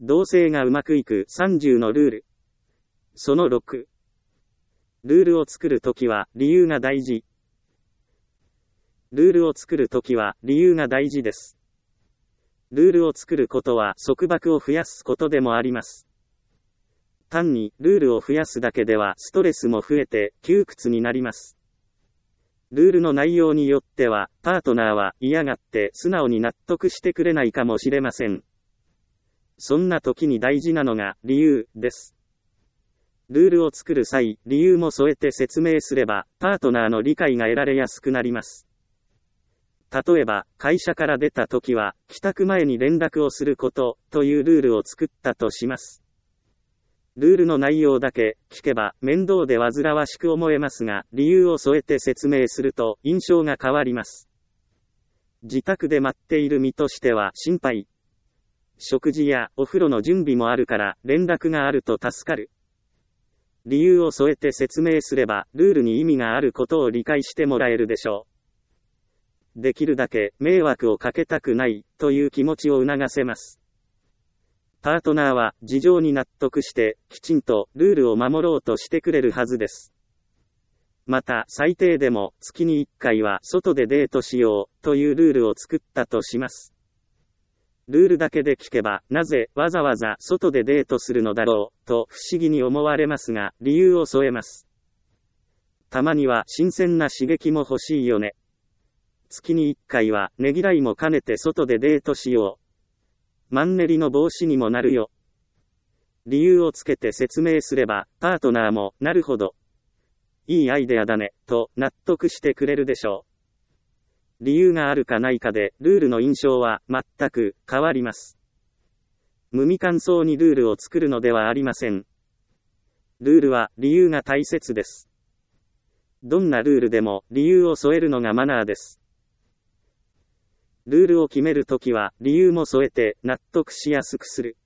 同棲がうまくいく30のルール。その6。ルールを作るときは理由が大事。ルールを作るときは理由が大事です。ルールを作ることは束縛を増やすことでもあります。単にルールを増やすだけではストレスも増えて窮屈になります。ルールの内容によってはパートナーは嫌がって素直に納得してくれないかもしれません。そんな時に大事なのが理由です。ルールを作る際、理由も添えて説明すればパートナーの理解が得られやすくなります。例えば、会社から出た時は、帰宅前に連絡をすること、というルールを作ったとします。ルールの内容だけ聞けば面倒で煩わしく思えますが、理由を添えて説明すると印象が変わります。自宅で待っている身としては心配。食事やお風呂の準備もあるから連絡があると助かる。理由を添えて説明すれば、ルールに意味があることを理解してもらえるでしょう。できるだけ迷惑をかけたくないという気持ちを促せます。パートナーは事情に納得してきちんとルールを守ろうとしてくれるはずです。また最低でも月に1回は外でデートしようというルールを作ったとします。ルールだけで聞けばなぜわざわざ外でデートするのだろうと不思議に思われますが、理由を添えます。たまには新鮮な刺激も欲しいよね。月に1回はねぎらいも兼ねて外でデートしよう。マンネリの防止にもなるよ。理由をつけて説明すれば、パートナーも、なるほど。いいアイデアだね、と納得してくれるでしょう。理由があるかないかで、ルールの印象は全く変わります。無味乾燥にルールを作るのではありません。ルールは理由が大切です。どんなルールでも理由を添えるのがマナーです。ルールを決めるときは理由も添えて納得しやすくする。